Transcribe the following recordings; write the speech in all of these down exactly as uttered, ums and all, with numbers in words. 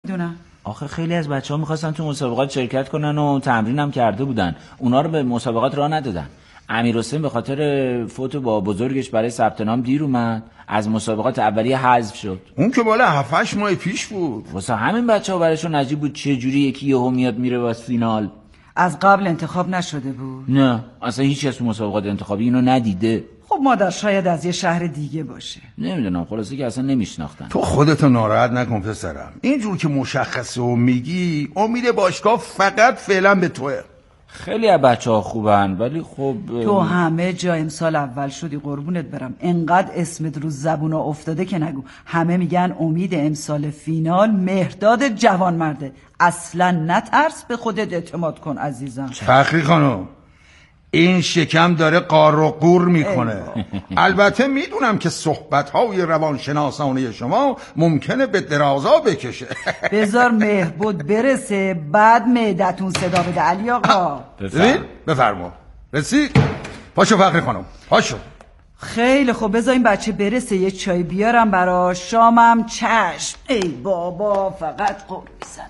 دونم. آخه خیلی از بچه‌ها می‌خواستن تو مسابقات شرکت کنن و تمرین هم کرده بودن. اونا رو به مسابقات راه ندادن. امیرحسین به خاطر فوت با بزرگش برای ثبت نام دیر اومد، از مسابقات اولیه حذف شد. اون که بالا هفت هشت ماه پیش بود. واسه همین بچه‌ها براشون عجیب بود چه جوری یکی یهو میاد میره واسه فینال. از قبل انتخاب نشده بود؟ نه، اصلا هیچ کس تو مسابقات انتخابی اینو ندیده. خب مادر شاید از یه شهر دیگه باشه. نمیدونم، خلاصه که اصلا نمیشناختن. تو خودتو ناراحت نکن پسرم. اینجور که مشخصه و میگی امید باشگاه فقط فعلا به توه. خیلی از بچه‌ها خوبن ولی خب تو همه جا امسال اول شدی قربونت برم. انقدر اسمت رو زبونا افتاده که نگو. همه میگن امید امسال فینال مهرداد جوانمرده. اصلا نترس، به خودت اعتماد کن عزیزم. فخری خانم این شکم داره قار و قور میکنه. البته میدونم که صحبت‌های روانشناسانه شما ممکنه به درازا بکشه. بذار مهبود برسه بعد معدتون صدا بده. علی آقا بفرم. بفرما. رسید؟ پاشو فخری خانم پاشو. خیلی خوب، بذار این بچه برسه یه چای بیارم براش. شامم چشم. ای بابا فقط قول میزنه.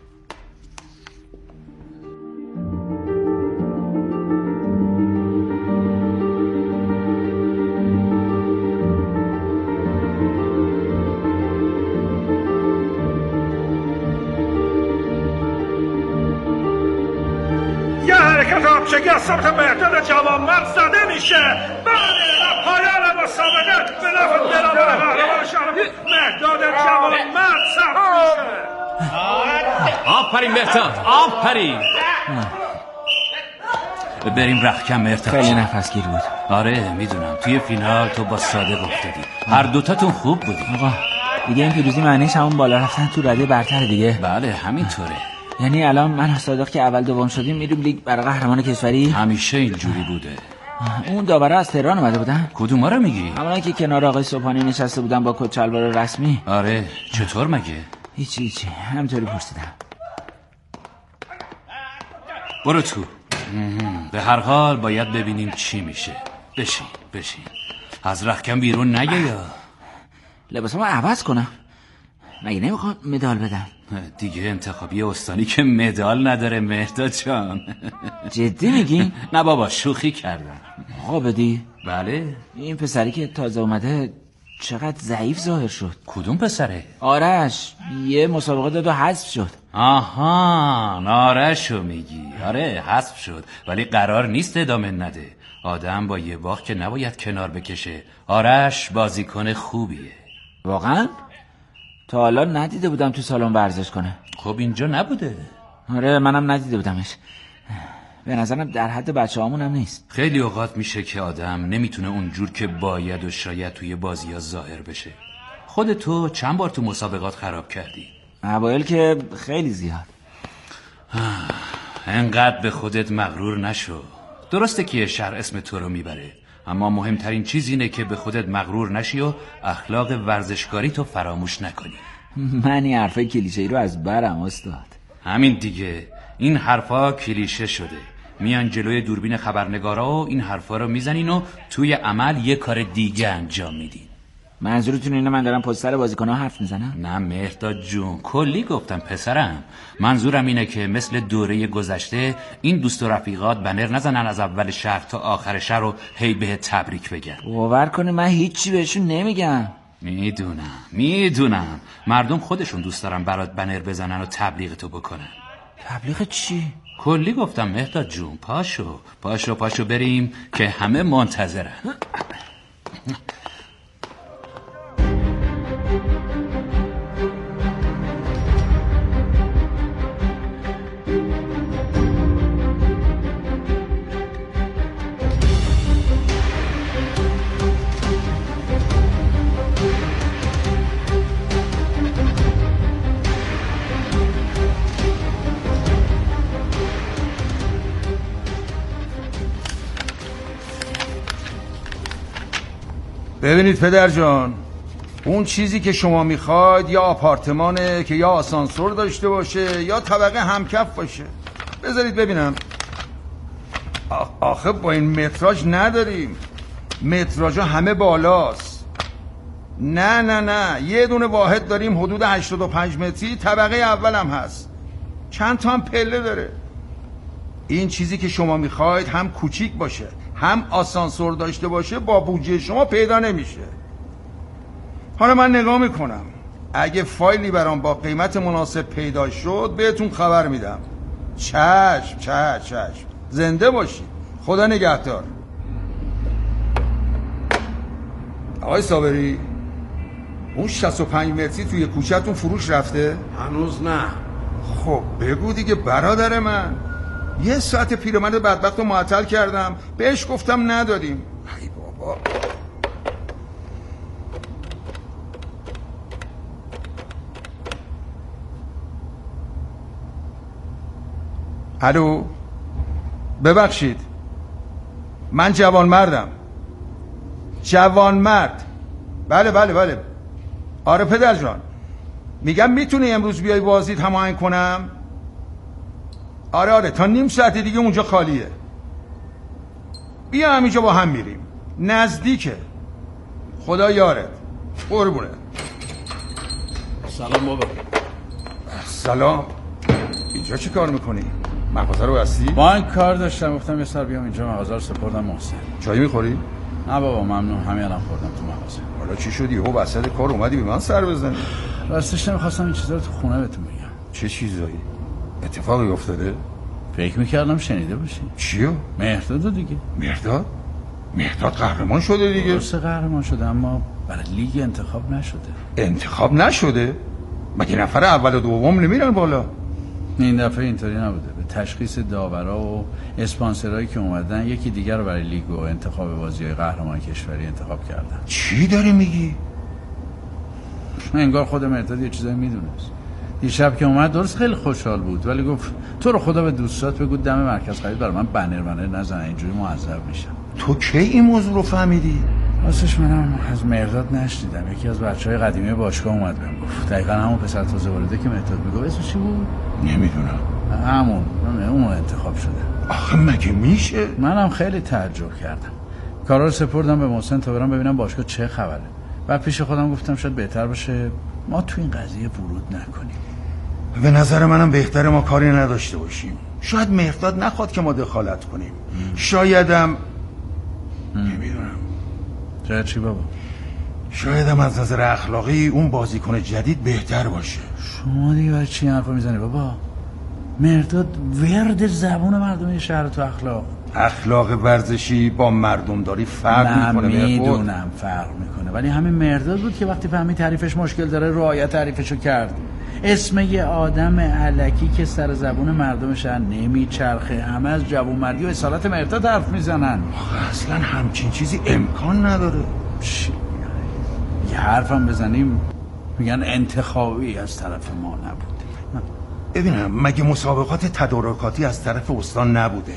شکست سمت مهداد جوانمرد زده میشه. بله پایان مسابقه به نفع دلاور قهرمان شهر مهداد جوانمرد ثبت میشه. آفرین مهداد، آفرین. بریم رختکن مهداد. خیلی نفسگیر بود. آره میدونم، توی فینال تو با صادق افتادی. هر دوتاتون خوب بودی. آقا دیگه این پیروزی معنیش همون بالا رفتن تو رده برتر دیگه. بله همینطوره. یعنی الان من و صادق که اول دوم شدیم میریم لیگ برای قهرمان کشوری؟ همیشه اینجوری بوده. اون داورا از تهران اومده بودن؟ کدوما رو میگی؟ همونایی که کنار آقای صبحانی نشسته بودن با کت شلوار رسمی. آره چطور مگه؟ هیچی هیچی همینطوری پرسیدم. برو تو. به هر حال باید ببینیم چی میشه. بشین بشین. از رختکن بیرون نگه یا لباسمو عوض کنم. مگه نمیخواد مدال بدن؟ دیگه انتخابی استانی که مدال نداره مهداد جان. جدی میگی؟ نه بابا شوخی کردم. آقا بدی؟ بله. این پسری که تازه اومده چقدر ضعیف ظاهر شد. کدوم پسره؟ آرش یه مسابقه داد و حذف شد. آها آرشو میگی. آره حذف شد ولی قرار نیست ادامه نده. آدم با یه باخت که نباید کنار بکشه. آرش بازیکن خوبیه. واقعا؟ تا حالا ندیده بودم تو سالن ورزش کنه. خب اینجا نبوده. آره منم ندیده بودمش. به نظرم در حد بچه هامون هم نیست. خیلی اوقات میشه که آدم نمیتونه اونجور که باید و شاید توی بازی ها ظاهر بشه. خود تو چند بار تو مسابقات خراب کردی؟ اوایل که خیلی زیاد. انقدر به خودت مغرور نشو. درسته که شهر اسم تو رو میبره، اما مهمترین چیز اینه که به خودت مغرور نشی و اخلاق ورزشکاری تو فراموش نکنی. من این حرفای کلیشه‌ای رو از برم استاد. همین دیگه، این حرفا کلیشه شده. میان جلوی دوربین خبرنگارا و این حرفا رو میزنین و توی عمل یه کار دیگه انجام میدین. منظورتون اینه من دارم پشت سر بازیکن‌ها حرف میزنم؟ نه مهرداد جون، کلی گفتم پسرم. منظورم اینه که مثل دوره گذشته این دوست و رفیقات بنر نزنن از اول شهر تا آخر شهر و هی به تبریک بگن. باور کنی من هیچی بهشون نمیگم. میدونم میدونم مردم خودشون دوست دارن برات بنر بزنن و تبلیغ تو بکنن. تبلیغ چی؟ کلی گفتم مهرداد جون. پاشو پاشو پاشو بریم که همه منتظرن. ببینید پدر جان، اون چیزی که شما میخواید یا آپارتمانه که یا آسانسور داشته باشه یا طبقه همکف باشه. بذارید ببینم. آخ آخه با این متراژ نداریم. متراژا همه بالاست. نه نه نه یه دونه واحد داریم حدود هشتاد و پنج متری، طبقه اول هم هست، چند تا هم پله داره. این چیزی که شما میخواید هم کوچیک باشه هم آسانسور داشته باشه با بودجه شما پیدا نمیشه. حالا من نگاه میکنم، اگه فایلی برام با قیمت مناسب پیدا شد بهتون خبر میدم. چشم چشم چشم، زنده باشید، خدا نگهدار. آقای صابری، اون شصت و پنج متری توی کوچه‌تون فروش رفته؟ هنوز نه. خب بگو دیگه برادر من، یه ساعت پیرمرد بدبخت رو معطل کردم، بهش گفتم ندادیم. ای بابا. الو، ببخشید، من جوان مردم. جوان مرد. بله بله بله. آره پدر جان، میگم میتونی امروز بیای بازدید هماهنگ کنم؟ آره آره تا نیم ساعت دیگه اونجا خالیه. بیا همینجا با هم میریم، نزدیکه. خدا یارت. قربونه. سلام بابا. سلام. اینجا چی کار میکنی؟ مغازه رو بستی؟ با این کار داشتم، گفتم یه سر بیام اینجا، مغازه رو سپردم محسن. چای میخوری؟ نه بابا ممنون، همین الان خوردم تو مغازه. حالا چی شدی؟ او وسط کار اومدی به من سر بزنی؟ راستش نمیخواستم این چیزا رو تو خونه بهتون بگم. چه چیزایی؟ اتفاقی افتاده؟ فکر میکردم شنیده باشی. چیو؟ مهرداد دیگه. مهرداد؟ مهرداد قهرمان شده دیگه. درسته قهرمان شده، اما برای لیگ انتخاب نشده. انتخاب نشده؟ مگه نفر اول و دوم نمیرن بالا؟ این دفعه اینطوری نبوده. به تشخیص داورا و اسپانسرایی که اومدن یکی دیگر رو برای لیگ و انتخاب بازی‌های قهرمان کشوری انتخاب کردن. چی داری میگی؟ انگار خود مهرداد یه چیزایی میدونست. دیشب که اومد درست خیلی خوشحال بود، ولی گفت تو رو خدا به دوستات بگو دم مرکز خرید برای من بنر بنر نزنن، اینجوری معذب میشم. تو کی این موضوع رو فهمیدی؟ راستش منم از مهرداد نشنیدم. یکی از بچهای قدیمی باشگاه اومد بهم گفت. دقیقاً همون پسر تازه وارده که مهرداد میگه. اسمش چی بود؟ نمیدونم. همون اون انتخاب شده. آخه مگه میشه؟ منم خیلی تعجب کردم. کارا رو سپردم به محسن تا برام ببینم باشگاه چه خبره. بعد پیش خودم گفتم شاید بهتر باشه ما تو این قضیه ورود نکنیم. به نظر منم بهتره ما کاری نداشته باشیم. شاید مهرداد نخواد که ما دخالت کنیم. شایدم نمیدونم. شاید چی بابا؟ شایدم از نظر اخلاقی اون بازیکن جدید بهتر باشه. شما دیگه برای چی حرفا میزنی بابا؟ مهرداد ورد زبون مردم شهر تو اخلاق. اخلاق ورزشی با مردمداری فرق میکنه. من میدونم فرق میکنه، ولی همین مهرداد بود که وقتی فهمید تعریفش مشکل داره رعایت تعریفشو کرد. اسم یه آدم الکی که سر زبون مردم شهر نمیچرخه، همه از جوانمردی و اصالت مهرداد حرف میزنن. آخه اصلا همچین چیزی امکان نداره. چی؟ یه حرفم بزنیم میگن انتخابی از طرف ما نبوده. ببینم مگه مسابقات تدارکاتی از طرف استان نبوده؟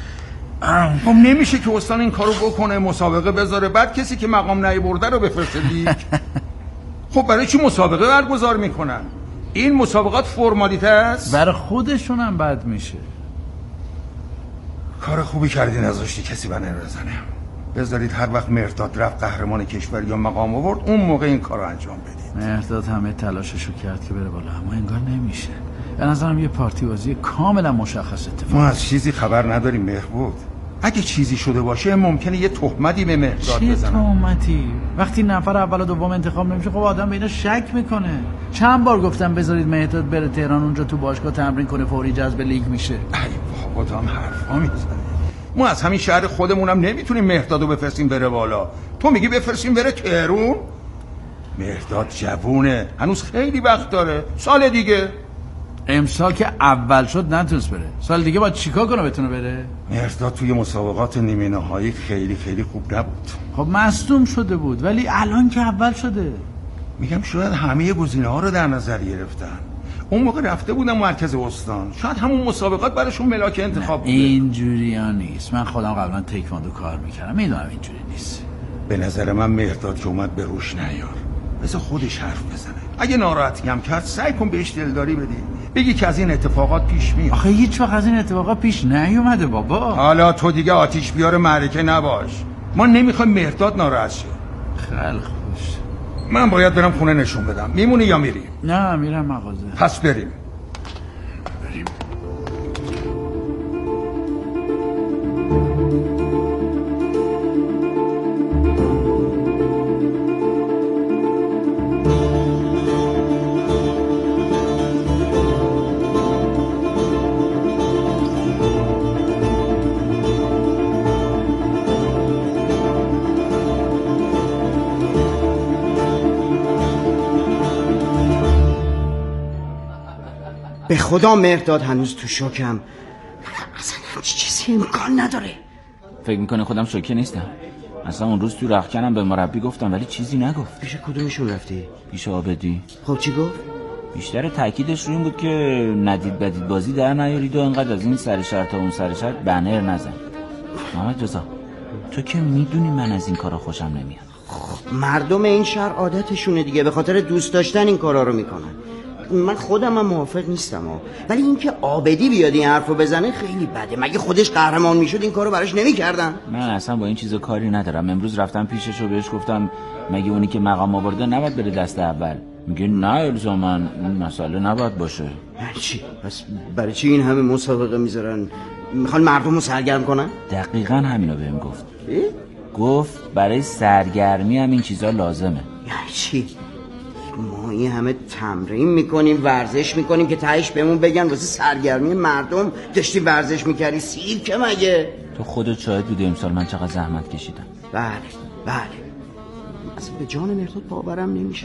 خب نمیشه که استان این کارو بکنه، مسابقه بذاره، بعد کسی که مقام نیاورده رو بفرسته لیگ. خب برای چی مسابقه برگزار میکنن؟ این مسابقات فرمالیته است. برای خودشون هم بد میشه. کار خوبی کردی نذاشتی کسی بنر بزنه. بذارید هر وقت مهرداد رفت قهرمان کشور یا مقام آورد اون موقع این کارو انجام بدید. مهرداد همه تلاششو کرد که بره بالا، اما انگار نمیشه. به نظرم یه پارتی بازی کاملا مشخص اتفاق. ما از چیزی خبر نداریم مهربود. اگه چیزی شده باشه ممکنه یه تهمتی به مهرداد بزنن. چه تهمتی؟ وقتی نفر اول و دوم انتخاب نمیشه خب آدم به اینا شک میکنه. چند بار گفتم بذارید مهرداد بره تهران، اونجا تو باشگاه تمرین کنه، فوری جذب لیگ میشه. ای بابا تو هم حرفا میزنی. ما از همین شهر خودمونم نمیتونیم مهردادو بفرستیم بره بالا. تو میگی بفرستیم بره تهران؟ مهرداد جوونه، هنوز خیلی وقت داره. سال دیگه امسال که اول شد نتونست بره، سال دیگه باید چیکار کنه بتونه بره؟ مهرداد توی مسابقات نیمه نهایی خیلی خیلی خوب نبود. خب مصدوم شده بود، ولی الان که اول شده. میگم شاید همه گزینه‌ها رو در نظر گرفتن. اون موقع رفته بودم مرکز استان، شاید همون مسابقات براشون ملاک انتخاب بوده. اینجوری ها نیست. من خودم قبلا تکواندو کار میکردم، میدونم اینجوری نیست. به نظر من مهرداد که اومد به روش نیار، بذار خودش حرف بزنه. اگه ناراحتی هم کرد سعی کن بهش دلداری بدی، بگی که از این اتفاقات پیش میاد. آخه هیچ وقت از این اتفاقات پیش نیومده بابا. حالا تو دیگه آتیش بیار معرکه نباش. ما نمیخوایم مهرداد ناراحت شه. خیلی خوش. من باید برم خونه نشون بدم. میمونی یا میری؟ نه میرم مغازه. پس بریم. بریم. به خدا مهرداد هنوز تو شوکم. اصلا همچی چیزی امکان نداره. فکر میکنه خودم شوکه نیستم؟ اصلا اون روز تو رختکنم به مربی گفتم ولی چیزی نگفت. پیش کدومشون رفتی؟ پیش عابدی. خب چی گفت؟ بیشتر تاکیدش رو این بود که ندید بدید بازی در نیارید و انقدر از این سر شهر تا اون سر شهر بنر نزن. محمد رضا تو که میدونی من از این کارا خوشم نمیاد. خب مردم این شهر عادتشونه دیگه، به خاطر دوست داشتن این کارا رو میکنن. من خودم هم موافق نیستم ها. ولی اینکه عابدی بیاد این حرفو بزنه خیلی بده. مگه خودش قهرمان میشد این کارو براش نمیکردن؟ من اصلا با این چیزا کاری ندارم. امروز رفتم پیشش و بهش گفتم مگه اونی که مقام آورده نباید بره دست اول؟ میگه نه الزاما این مسئله نباید باشه. یعنی چی؟ پس برای چی این همه مسابقه میذارن؟ میخوان مردم رو سرگرم کنن؟ دقیقاً همینو بهم گفت. ای؟ گفت برای سرگرمی هم این چیزا لازمه. یعنی چی؟ ما این همه تمرین میکنیم، ورزش میکنیم که تهش بهمون بگن واسه سرگرمی مردم داشتی ورزش میکردی. سیر که مگه؟ تو خودت شاهد بودی امسال من چقدر زحمت کشیدم. بله بله. اصلا به جان مرداد باورم نمیشه.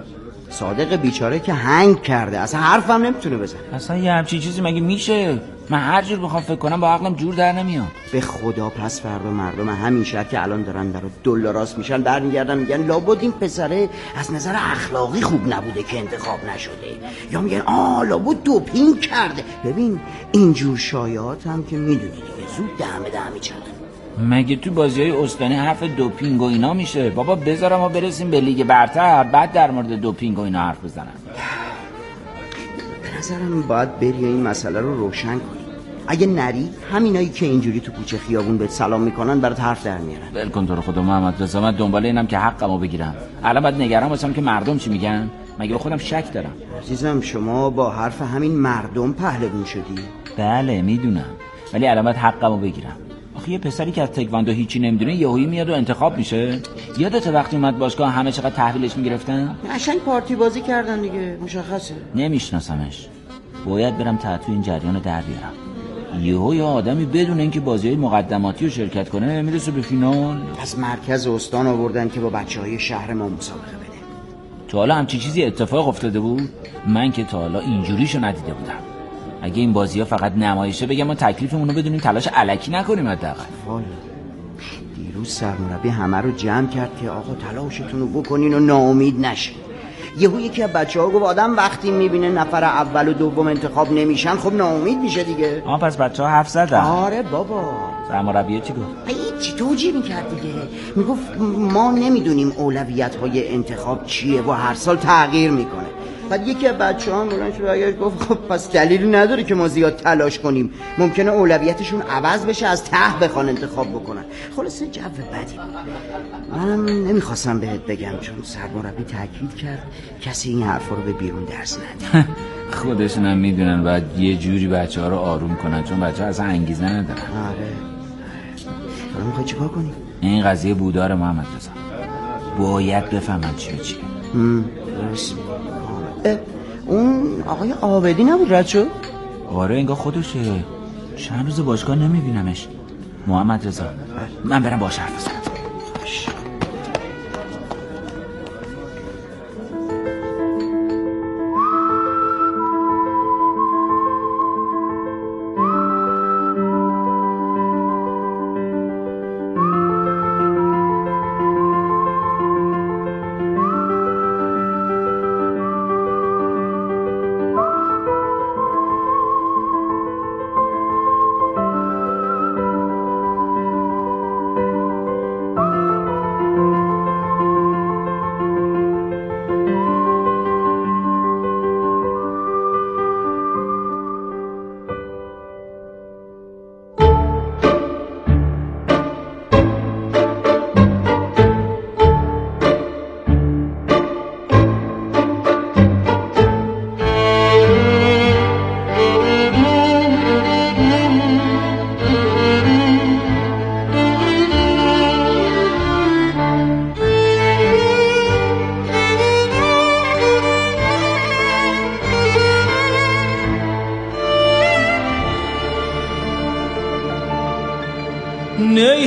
صادق بیچاره که هنگ کرده، اصلا حرفم نمیتونه بزنه. اصلا یه همچین چیزی مگه میشه؟ من هر جور بخوام فکر کنم با عقلم جور در نمیاد. به خدا پس فردا مردم همین شهر که الان دارن در دل راست میشن برمیگردن میگن لابد این پسره از نظر اخلاقی خوب نبوده که انتخاب نشده، یا میگن آ لابد دوپینگ کرده. ببین اینجور شایعات هم که میدونی دیگه زود دمه دمه چرخه. مگه تو بازی‌های استانی حرف دوپینگ و اینا میشه؟ بابا بذارم ما برسیم به لیگ برتر بعد در مورد دوپینگ و اینا حرف بزنم. به نظرم باید بری این مسئله رو روشن کنی. اگه نری همینایی که اینجوری تو کوچه خیابون بهت سلام میکنن برات حرف در میارن. ول کن تو رو خدا محمد رضا، من دنبال اینم که حقمو بگیرم. الان باید نگران باشم که مردم چی میگن. مگه به خودم شک دارم؟ عزیزم شما با حرف همین مردم پهلوون شدی. بله میدونم، ولی الان باید حقمو بگیرم. آخه یه پسری که از تکواندو هیچی نمیدونه یهویی میاد و انتخاب میشه. یادت وقتی اومد باشگاه همه چقدر تحویلش میگرفتن؟ قشنگ پارتی بازی کردن دیگه، مشخصه. نمیشناسمش. باید برم تحت این جریان در بیارم. یهو یه آدمی بدون اینکه بازی‌های مقدماتی رو شرکت کنه میرسه به فینال. از مرکز استان آوردن که با بچه‌های شهر ما مسابقه بده. تا حالا همچین چیزی اتفاق افتاده بود؟ من که تا حالا اینجوریشو ندیده بودم. اگه این بازی‌ها فقط نمایشه بگم ما تکلیفمون رو بدونیم، تلاش الکی نکنیم حداقل. والا دیروز سرمربی همه رو جمع کرد که آقا تلاشتون رو بکنین و ناامید نشین. یهو یکی از بچه‌ها گفت آدم وقتی میبینه نفر اول و دوم انتخاب نمیشن خب ناامید میشه دیگه. آها پس بچه‌ها حرف زدن. آره بابا. سرمربی چی گفت؟ هیچ توجیه میکرد دیگه. میگفت ما نمیدونیم اولویت‌های انتخاب چیه و هر سال تغییر میکنه. بعد یکی از بچه‌ها بلند شد برگشت گفت خب پس دلیلی نداره که ما زیاد تلاش کنیم، ممکنه اولویتشون عوض بشه از ته بخوان انتخاب بکنن. خلاصه جو بدی بود. منم نمیخواستم بهت بگم چون سرمربی تاکید کرد کسی این حرفا رو به بیرون درس نده. خودشون هم میدونن باید یه جوری بچه‌ها رو آروم کنن چون بچه‌ها اصلا انگیزه ندارن. آره. حالا میخوای چیکار کنی؟ این قضیه بودار محمد رضا. باید بفهمن چیه چیه. درست. اون آقای عابدی نبود رد شد؟ آره انگار خودشه. چند روز باشگاه نمیبینمش. محمد رضا من برم باهاش حرف بزنم.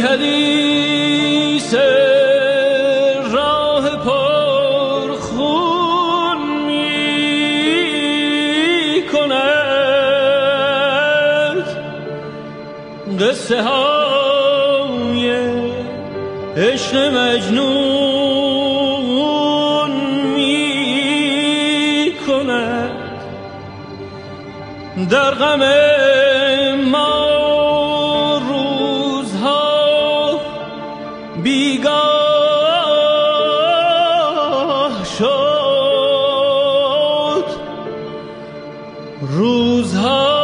حدیث راه پرخون می کند، قصه های عشق مجنون می کند. در غم ما روزها بیگاه شد، روزها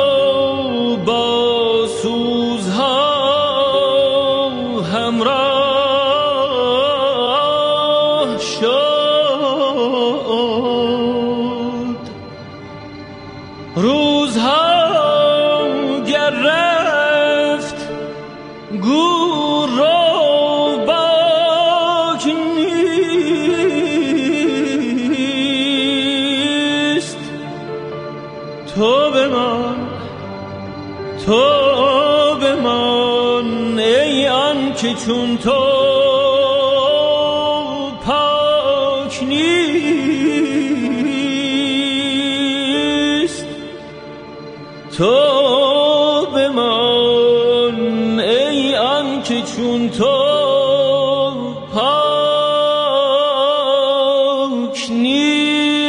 با سوزها همراه شد. روزها گر رفت گور رو باک نیست، تو بمان تو بمان ای آن که چون تو پاک نیست، تو بمان ای آن که چون تو پاک نیست.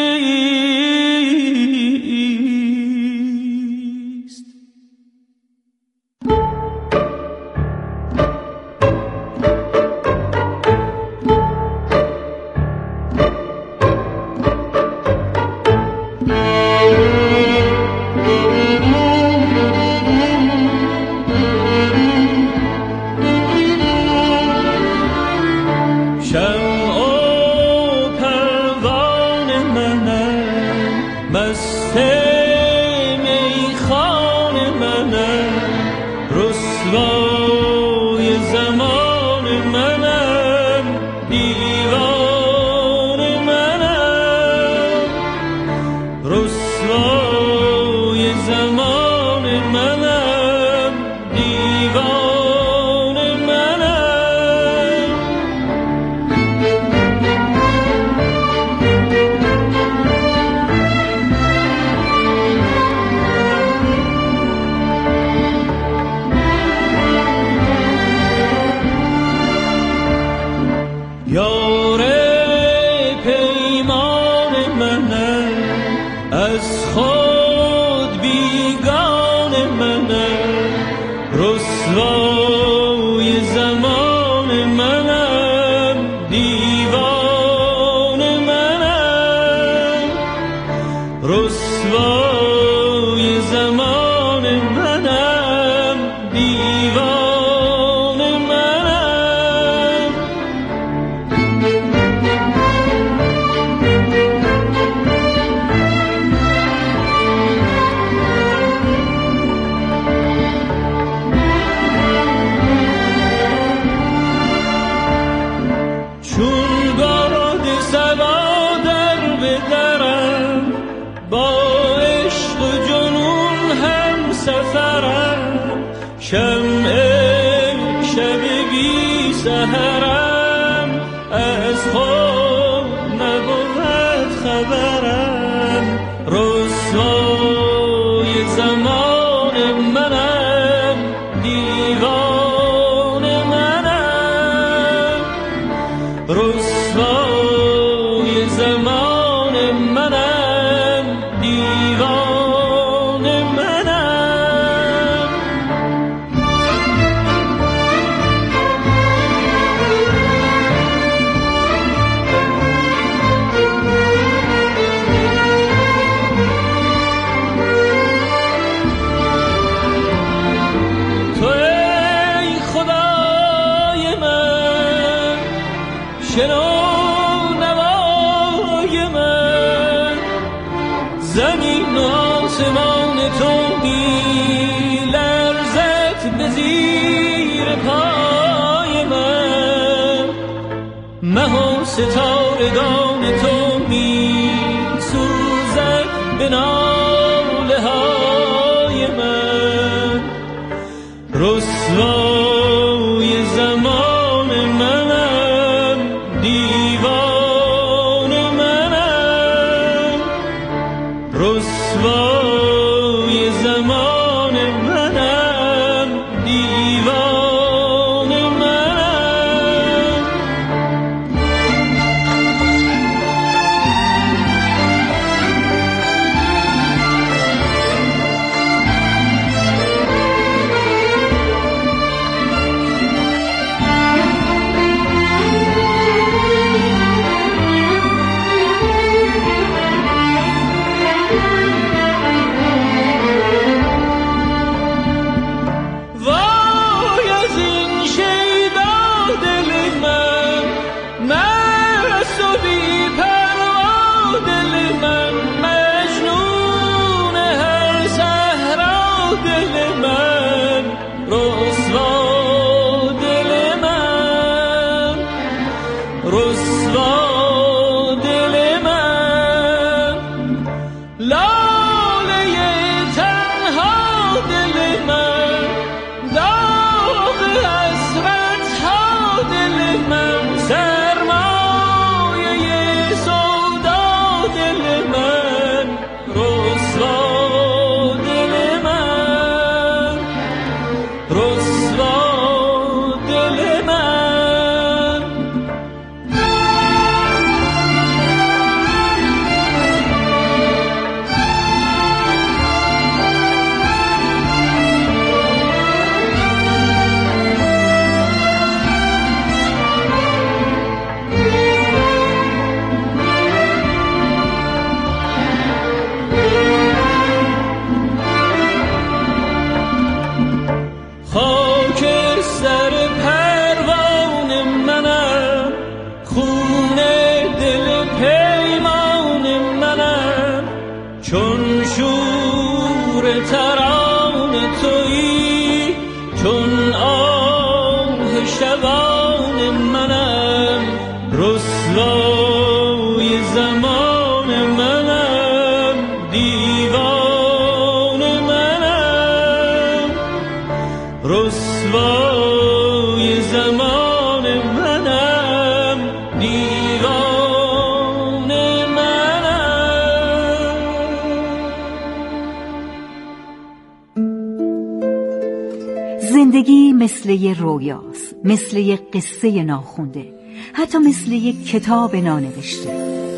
ستارگان تو می سوزد به ناله های من، رسوای رسوای زمان منم، دیوان منم. زندگی مثل یه رویاست، مثل یه قصه ناخونده، حتی مثل یه کتاب نانوشته.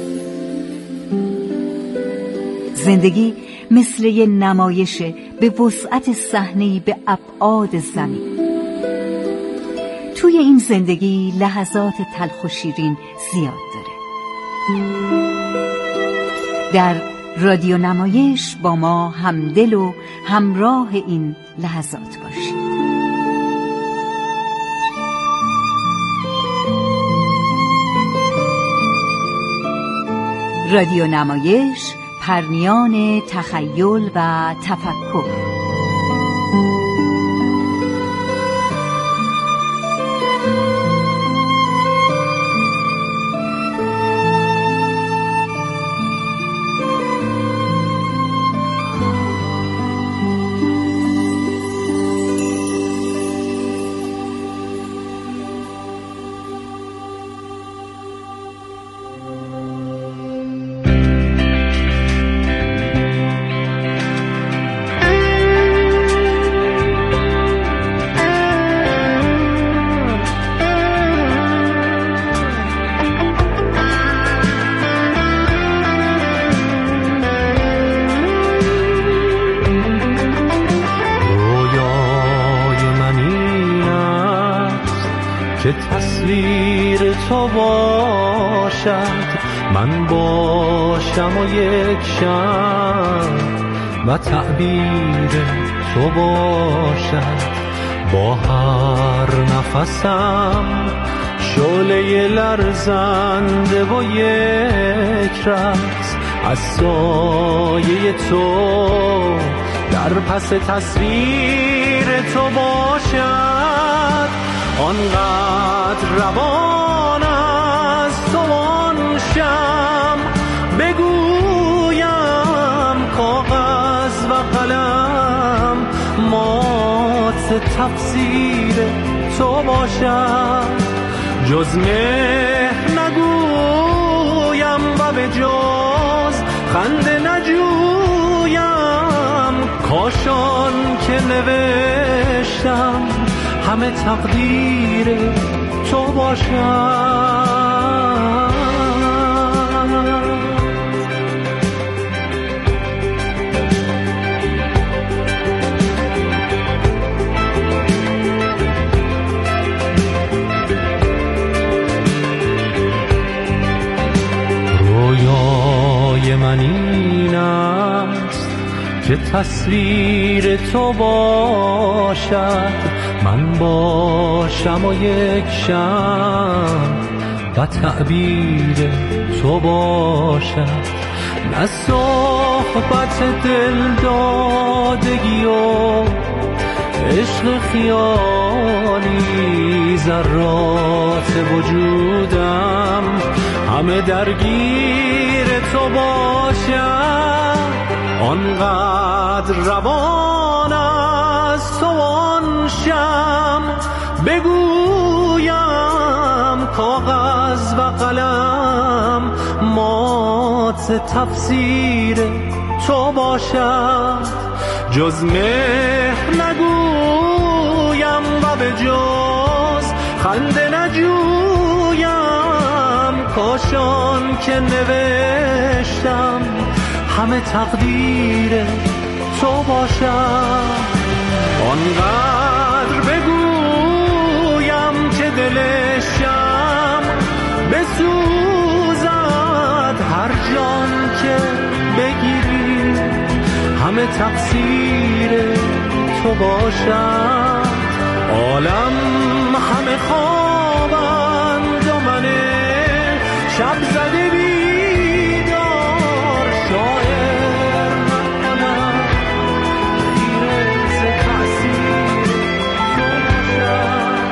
زندگی مثل یه نمایشه به وسعت صحنه‌ای به ابعاد زمین. توی این زندگی لحظات تلخ و شیرین زیاد داره. در رادیو نمایش با ما همدل و همراه این لحظات باشید. رادیو نمایش، پرنیان تخیل و تفکر. که تصویر تو باشد، من باشم و یک شم و تعبیر تو باشد. با هر نفسم شعله لرزنده و یک رقص از سایه تو در پس تصویر تو باشد. آنقدر روان از تو آن شم، بگویم کاغذ و قلم مات تفسیر تو باشد. جز مهر نگویم و به جز خنده نجویم، نوشتم همه تقدیر تو باشم. رویای من این است که تصویر تو باشد، من باشم و یک شم و تعبیر تو باشد. نه صحبت دل دادگی و عشق خیالی، ذرات وجودم همه درگیر تو باشد. آنقدر روان از تو آن شم، بگویم کاغذ و قلم مات تفسیر تو باشد. جز مهر نگویم و به جز خنده نجویم، کاشان که نوشتم همه تقدیر تو باشد. آنقدر بگویم که دلشم بسوزد، هر جان که بگیری همه تقصیر تو باشد. عالم همه خوابند و من شب زده بیدار، شاعر نکنم خیره ز تأثیر تو باشد.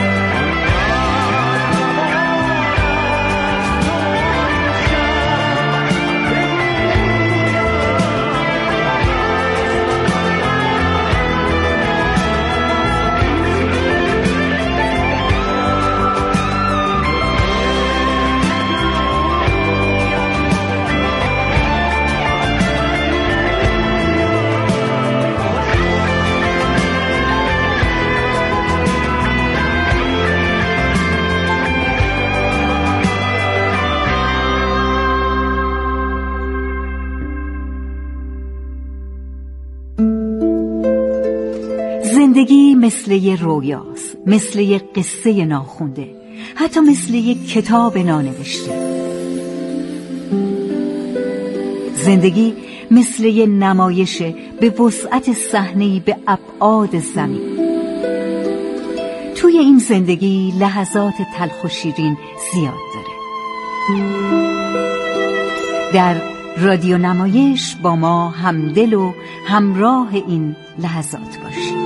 زندگی مثل یه رویاست، مثل یه قصه ناخونده، حتی مثل یه کتاب نانوشته. زندگی مثل یه نمایشه به وسعت صحنه‌ای به ابعاد زمین. توی این زندگی لحظات تلخ و شیرین زیاد داره. در رادیو نمایش با ما همدل و همراه این لحظات باشید.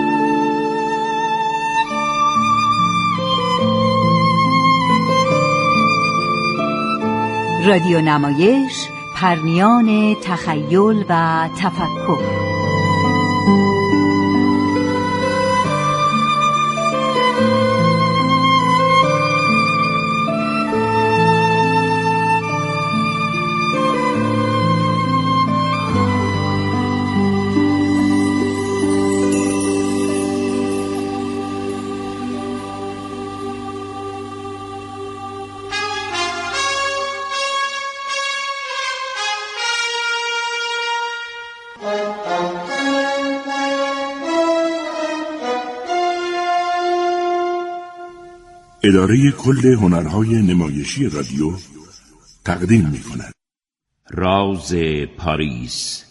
رادیو نمایش، پرنیان تخیل و تفکر. اداره کل هنرهای نمایشی رادیو تقدیم می کند. راز پاریس،